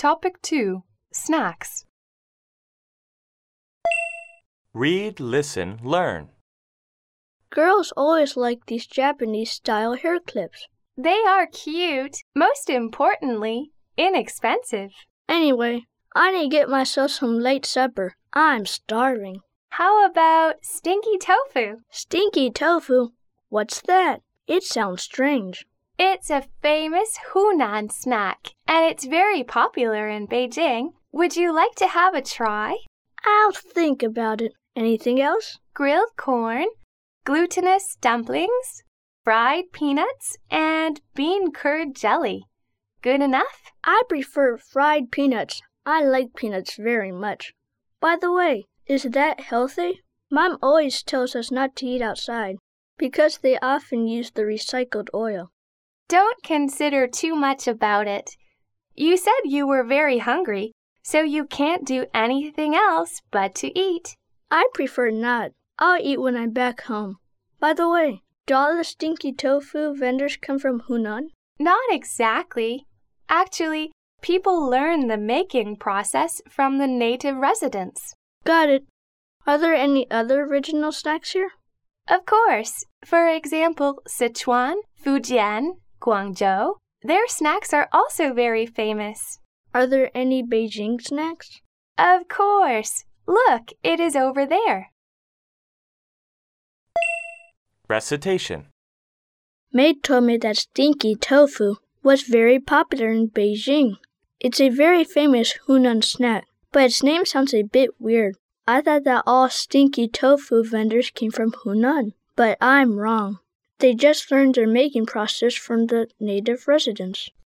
Topic 2. Snacks. Read, listen, learn. Girls always like these Japanese-style hair clips. They are cute. Most importantly, inexpensive. Anyway, I need to get myself some late supper. I'm starving. How about stinky tofu? Stinky tofu? What's that? It sounds strange. It's a famous Hunan snack, and it's very popular in Beijing. Would you like to have a try? I'll think about it. Anything else? Grilled corn, glutinous dumplings, fried peanuts, and bean curd jelly. Good enough? I prefer fried peanuts. I like peanuts very much. By the way, is that healthy? Mom always tells us not to eat outside because they often use the recycled oil. Don't consider too much about it. You said you were very hungry, so you can't do anything else but to eat. I prefer not. I'll eat when I'm back home. By the way, do all the stinky tofu vendors come from Hunan? Not exactly. Actually, people learn the making process from the native residents. Got it. Are there any other original snacks here? Of course. For example, Sichuan, Fujian, Guangzhou. Their snacks are also very famous. Are there any Beijing snacks? Of course. Look, it is over there. Recitation. Maid told me that stinky tofu was very popular in Beijing. It's a very famous Hunan snack, but its name sounds a bit weird. I thought that all stinky tofu vendors came from Hunan, but I'm wrong. They just learned their making process from the native residents.